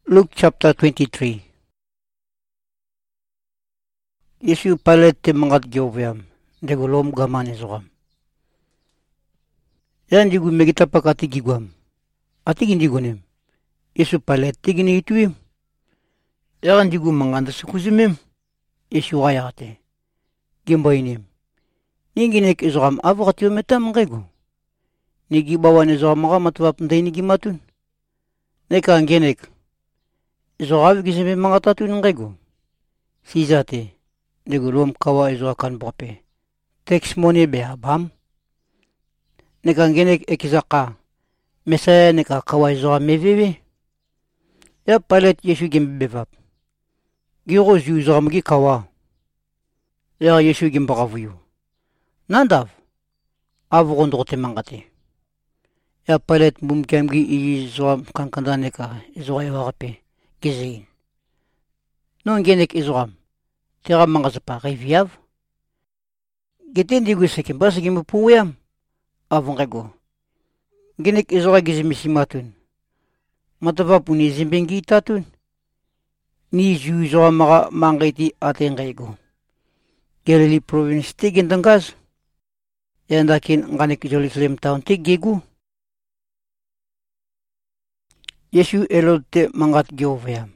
Luke chapter 23. Yesu palet te mangat gyovyam, degolom gaman ezogam. Yan digu megita pakati gigwam. Ati gindigonem. Yesu palet tigini ituim. Yan digu manganda sekuzimem. Yesu gayate. Gimboinim. Ninginek ezogam avokatio metam ngego. Nigi bawan ezogam maga matwap nday nigi matun. Neka angenek. Ezogav gizeme mangatatun ngego. Sizate. Degolom kawa ezoakan bope. Teks mone behabam. Neka ngenek ekizaka. Mesaya neka kawa ezoa mevewe. Ya palet Yesu gembevap. Giro zu zogamgi kawa. Ya Yesu gembagavuyu. Nandav. Avogondrote mangate. Ya palet bumkemgi i zoam kankanda neka ezoa evarape. Gizein. Non genek ezoam. Tera mangazapa reviav. Geten digu sekim basa gimu puwayam. Avongego. Genek ezora gizimisimatun. Matava puni zimbengi tatun. Ni zu zora maga mangiti atengego. Galilee province tigindangaz. Yandakin nganek Jerusalem town tigegu. Yesu elod te mangat gyovayam.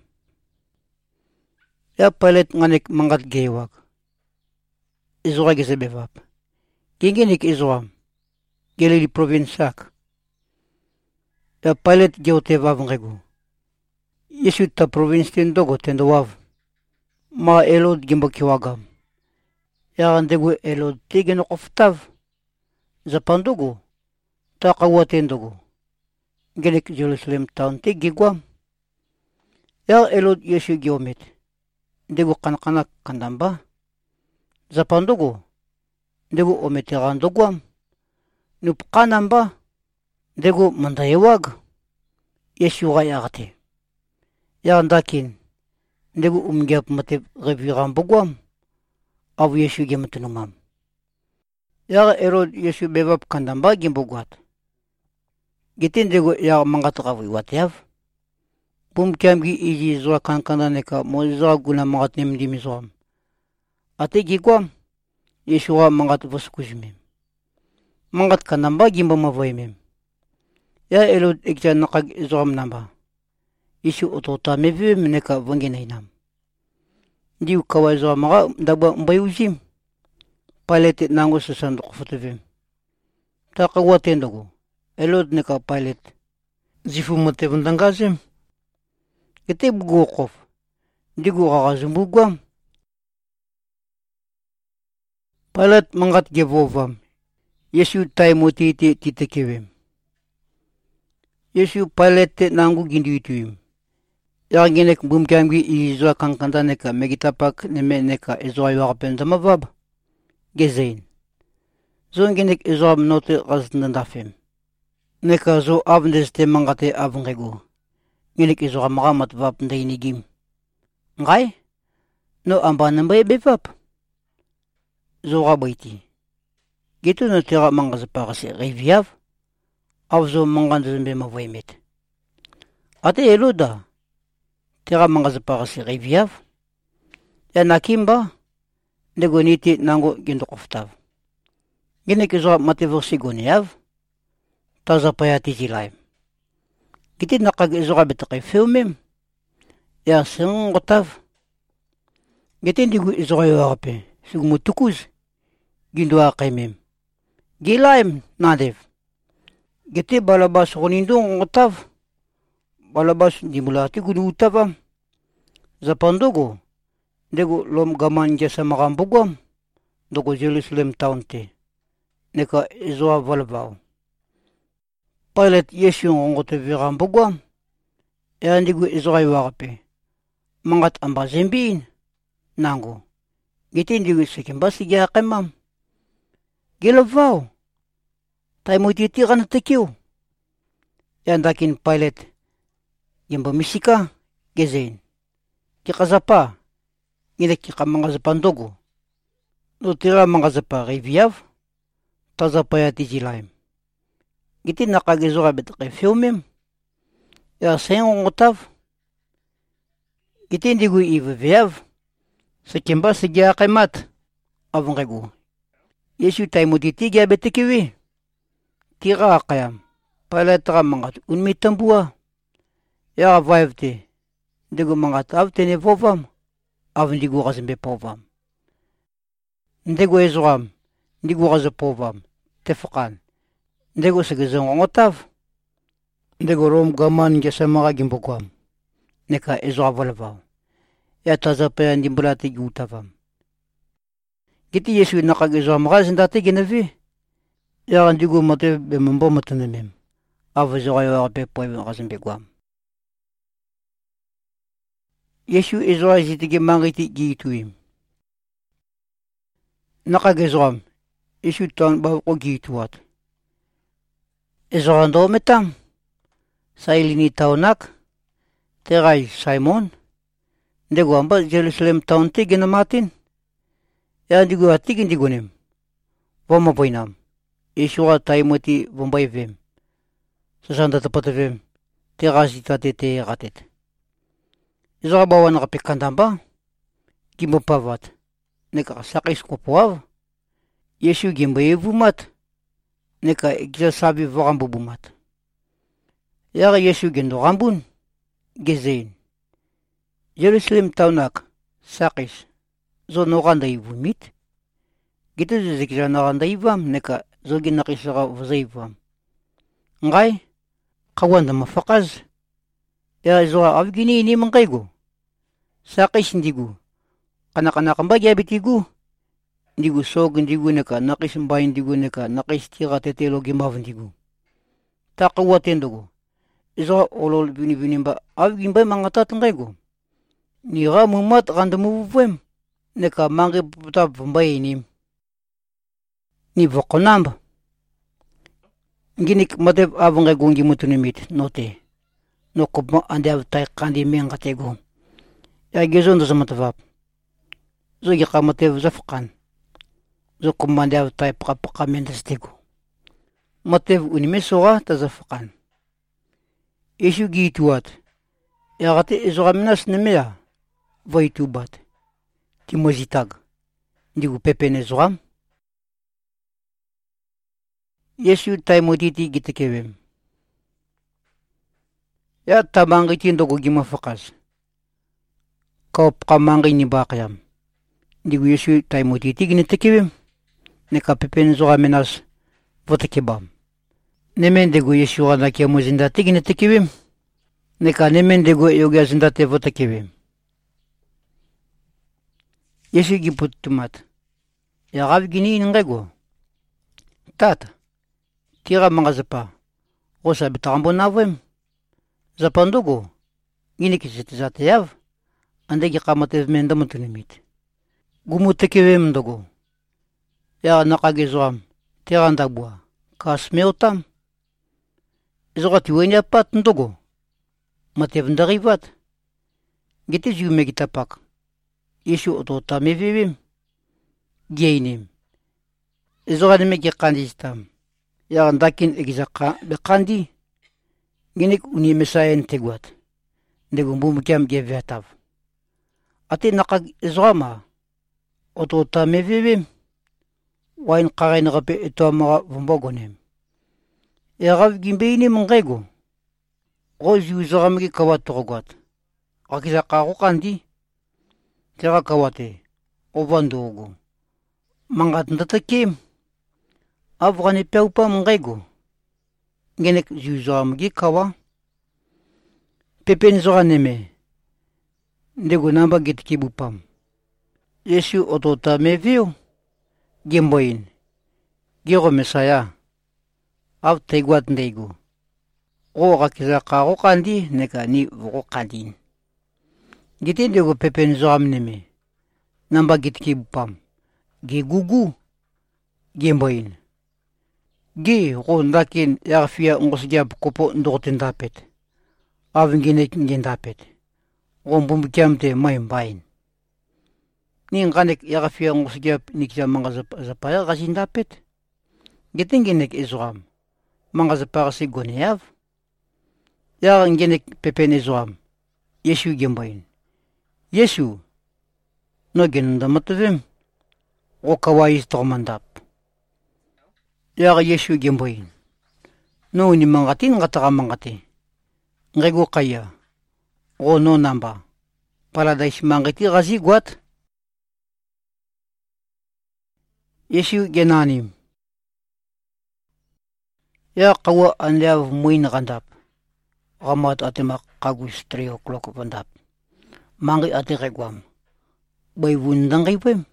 Ya palet nganek mangat gewag. Ezora gizebevap. Gengenik ezoram. Galilee province sak. Ya palet geote vav ngego. Yesu ta province tendogo tendowav. Ma elod gimbo kiwagam. Ya andegu elod tegen oftav. Zapandogo. Ta kawa tendogo. Genek Jerusalem town te gigwam. Ya elod Yesu geomet. Degu kanakanak kandamba. Zapandogo. Degu ometerandogwam. Nupkanamba. Degu mandayewag. Yesu gayagate. Yandakin. Degu umgyap matip revirambogwam. Avu Yesu gemetunumam. Ya erod Yesu bebab kandamba gimbogwat. Gitin degu ya mangatakawi watyav. Bumkyamgi iji zoa kankanda neka moza guna mangat nemdimizwam. Ate gigwam. Yesu ga mangat vasukuzimim. Mangat kandamba gimbo mavoimim. Ya elod ekja nakag izwam namba. Yesu otota mevi meneka vanginainam. Diu kawa izwam maga dagba mbayuzim. Palet nango sasandok futuvim. Takawa tendogo. Elod neka palet. Zifu mate vandangazim. Gete bugokof. Digu gagazumbugwam. Palet mangat gevovam. Yesu taimotiti titekewim. Yesu palet te nangu ginduituim. Yaginek bumkamgi izwa kankanda neka megitapak neme neka izwa yuagapen zamavab. Gezein. Zonginek izwa mnote gaznandafim. Neka zo avndes te mangate avngego. Ginek izwa magamat vap ndainigim. Ngai? No amba nambay bevap. Zora baiti. Gitu na tira mangazapakasi reviav. Avzo mangandazambe mavoimet. Ate eluda. Tira mangazapakasi reviav. Ya nakimba. Negoniti nango gindokoftav. Ginek izwa mativorsigoniav. Tazapayati zilaim. Giti nakag izwa betake filmim. Ya sengotav. Giti ndigu izwa yuagape. Sugumutukuz. Gindua kaimim. Gilaim nadev. Gete balabas konindong ngotav. Balabas dimulati gudu utavam. Zapandogo. Dego lom gaman jasa makambugwam. Dogo Jerusalem town te. Neka izwa valvaw. Palet Yesu ngongote virambugwam. Yandigu izwa yuagape. Mangat amba zembin. Nango. Gete ndigu sekimbasi gya kaimam. Gilavaw. Taimotiti ka na tekiw. Yandakin palet. Gimba misika. Gezein. Kikazapa. Ginek kika mga zapandogo. No tira mga zapa reviav. Tazapayati zilaim. Giti nakagizora bet kay filmim. Ya sayang ngotav. Giti ndigu ivevev. Sakimba sigya kaimat. Avangego. Yesu taimotiti gya betikiwi. Tira kayam. Palatra mangat unmitambua. Ya vaivte. Ndigu mangat avtene vovam. Avndigu gazimbe povam. Ndigu ezram. Ndigu gazapovam. Tefakan. Ndigu sagazongotav. Ndigu rom gaman gesamaga gimbogwam. Neka ezravalavav. Ya tazapaya ndimbulati gutavam. Giti Yesu nakagezram gazindate genevi. Ya ndigu mate bemambo matanemem. Avazoraya be poem gazimbe gwam. Yesu ezra zitige mangiti gituim. Nakagezram. Yesu tan ba ko gituat. Ezra ndo metam. Sailini taunak. Terai Simon. Ndego amba Jerusalem town tigina matin. Ya ndigu atigin digunim. Vama poinam. Yesu taimoti vambaivem. Sasanda tapatavem. Terasita te ratet. Ezra bawa nakapikandamba. Gimpapavat. Neka sakis kopuav. Yesu gimbaevumat. Neka igzasabi varambubumat. Yara Yesu gendo rambun. Gezein. Jerusalem taunak. Sakis. Zo noranda ivumit. Gitu zikja noranda ivam. Neka zo ginakisara vazaivam. Ngay. Kawanda mafakaz. Ya zo avgini ini mangkaigo. Sakis ndigu. Kanak-kanakamba gyabitigu. Ndigu sog ndigu neka nakis mbay ndigu neka nakis tira tetelo gimav ndigu. Takawatendogo. Izo olol bini-binimba avgimbay mangatat ngaygo. Nira mumat randamuvuem. Neka mangi putab mbay inim. Ni vokonamba. Nginik mateb avangay gongi mutunimit note. No kubma ande avtay kandi mengatego. Ya gezondo sa matavap. Zo yakamateb zafkan. Zo kumande avtay pakapakamentas tego. Matev unimesoga tazafkan. Yesu gituat. Yagate izoraminas nemea. Vaitubat. Timozitag. Ndigu pepene zoram. Yesu taimotiti gitekewem. Ya tabangitin dogo gimafakas. Kau pakamangi ni bakyam. Ndigu Yesu taimotiti ginitekewem. Neka pepene zoraminas votakebam. Nemen dego Yesu ganakia mozindate ginitekewem. Neka nemen dego yoga zindate votakewem. Yesu giputumat. Ya gav gini ingego. Tata. Tira mga zapa. Osa bitambo navem. Zapandogo. Gini kisitizate yav. Andegi kamatev mendamutunimit. Gumutekewem dogo. Ya nakagizwam. Tira ndagwa. Kasmeotam. Izogati wenya pat ndogo. Matev ndarivat. Gite jume gitapak. Yesu otota mevevim. Geinim. Izogani meki kandistam. Ya ndakin egizaka bekandi. Ginik uni mesayen teguat. Ndego mbumukiam gevetav. Ati nakag izogama. Otota mevevim. Wain karain rape ito mga vumbogonim. Yagav gimbeini mangego. Rozi uzagamiki kawatogot. Akizaka ako kandi. Kira kawate. Obandogo. Mangat ndatakim. Afgani pewpa mangego. Genek uzagamiki kawa. Pepen zoganeme. Ndego namba gitkibupam. Yesu otota mevio. Gimboin. Giro mesaya. Av teguat ndego. O rakizaka ako kandi. Neka ni voko kandin. Gitin dego pepen zogamneme. Namba gitkibupam. Gi gugu. Gimboin. Gi rondakin yarfia ngosgyab kopo ndortendapet. Avnginek ngendapet. Rombumbikiamte maimbain. Ninganek yarfia ngosgyab nikja mga zapaya gazindapet. Gitinginek izram. Mga zapara si goneav. Yaranginek pepen izram. Yesu gimboin. Yesu no genunda matavem o kawais tomandap. Yaga Yesu gemboin. No ni mangatin ngata mangati. Ngego kaya. O no namba. Paradise mangati gazi guat. Yesu genanim. Ya kawa andav muin gandap. Ramat atimak kagus 3 o'clock pandap. Mangi ati regwam. Bay wundang kaipem.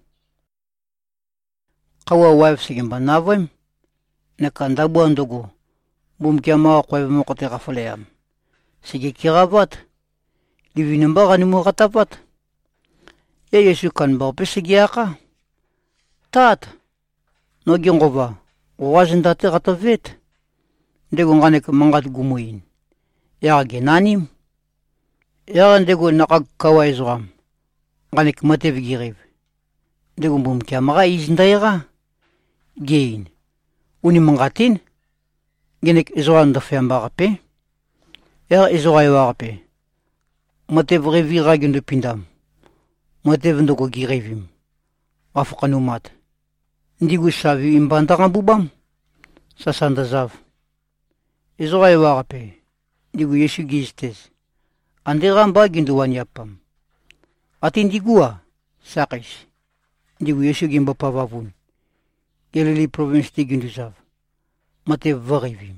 Kawa wife sigim banavem. Nekandabu andogo. Bum kiama kwa mo kote kafuleam. Sige kirabat. Livinamba kanimu katapat. Ya Yesu kan ba pesigiaka. Tat. No gingova. Wazin dati katavet. Ndego ngane mangat gumuin. Ya genanim. Ya ndego nakagkawai zoam. Ngane kmate vigirib. Ndego bum kiama izindaira. Gain. Uni mangatin. Genek izoan da fiambarape. Ya izoai warape. Mate vrevira gendo pindam. Mate vendoko girevim. Afakanumat. Ndigu savi imbantaran bubam. Sasanda zav. Izoai warape. Ndigu Yesu gistes. Anderan ba gendo wanyapam. Atindigua. Sakis. Ndigu Yesu gimba pavavun. Geleli province di gendo zav. Mate vrevim.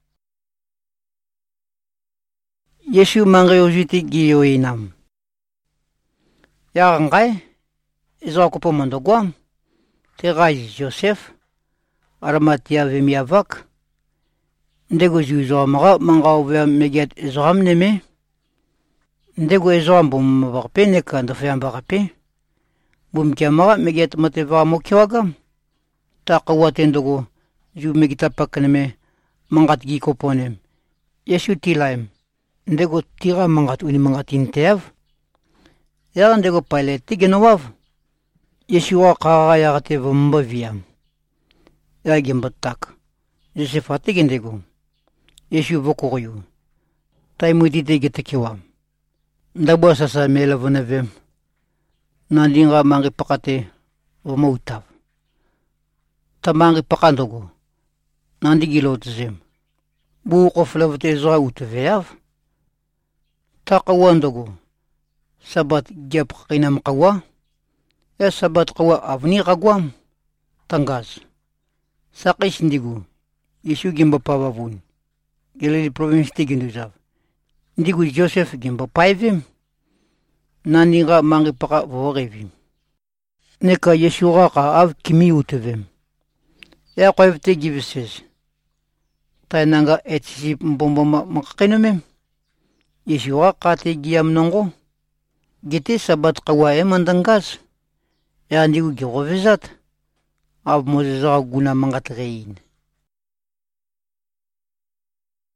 Yesu mangeojiti giyoinam. Yarangai, izokupo mandogwam, terai Joseph, aramatia vemiavak, ndego zuzomara mangauvea meget izram neme, ndego izram bum varpe neka ndofeam varpe, bum kiamara meget mateva mokiwagam, takawatendogo, zu megitapak neme, mangat gikoponem, Yesu tilaim. Ndego tira mangat uni mangatin tev. Ya ndego pilot genowav. Yeshua kaya gate vumba viam. Ya gembatak. Josephat gendego. Yeshu vokoyu. Taimudi de getekiwam. Ndabo sasa mela vonavem. Nandinga mangi pakate vomautav. Tamangi pakandogo. Nandigilo tzem. Buko flavte zoa utveav. Takawandogo. Sabat gyap kinam kawa. Ya sabat kawa avni kagwam. Tangas. Sakis ndigu. Yesu gimba pavavun. Geleli province tiginduzav. Ndigu Joseph gimba paivim. Naninga mangi paka vorevim. Neka Yesu raka av kimi utevim. Ya kwevte givises. Tainanga etsi mbomboma makakinumim. Yeshua kate giam nongo. Gite sabat kawae mandangas. Ya ndigu girovizat. Ab mozeza guna mangat rein.